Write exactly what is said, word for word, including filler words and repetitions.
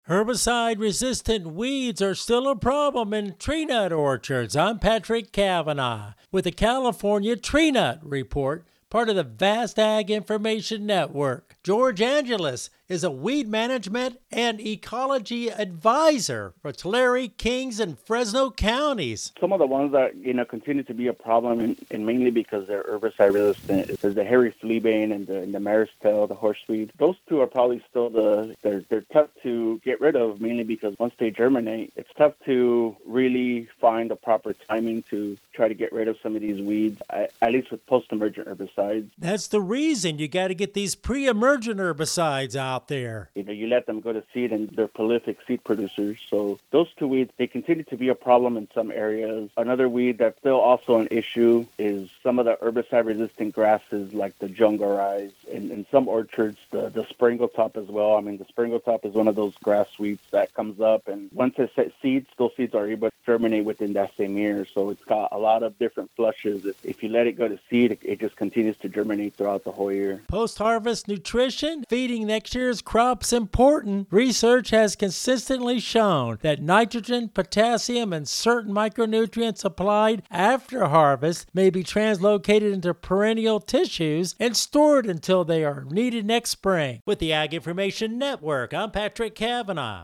Herbicide-resistant weeds are still a problem in tree nut orchards. I'm Patrick Cavanaugh with the California Tree Nut Report, part of the Vast Ag Information Network. George Angeles is a weed management and ecology advisor for Tulare, Kings, and Fresno counties. Some of the ones that, you know, continue to be a problem, and, and mainly because they're herbicide resistant, is the hairy fleabane and the, and the mare's tail, the horseweed. Those two are probably still the, they're, they're tough to get rid of, mainly because once they germinate, it's tough to really find the proper timing to try to get rid of some of these weeds, at, at least with post-emergent herbicides. That's the reason you got to get these pre-emergent herbicides out there. You know, you let them go to seed, and they're prolific seed producers. So those two weeds, they continue to be a problem in some areas. Another weed that's still also an issue is some of the herbicide-resistant grasses like the jungarize. In, in some orchards, the, the springletop as well. I mean, the springletop is one of those grass weeds that comes up, and once it sets seeds, those seeds are able to germinate within that same year. So it's got a lot of different flushes. If, if you let it go to seed, it, it just continues to germinate throughout the whole year. Post-harvest nutrition, feeding next year's crops important. Research has consistently shown that nitrogen, potassium, and certain micronutrients applied after harvest may be translocated into perennial tissues and stored until they are needed next spring. With the Ag Information Network, I'm Patrick Cavanaugh.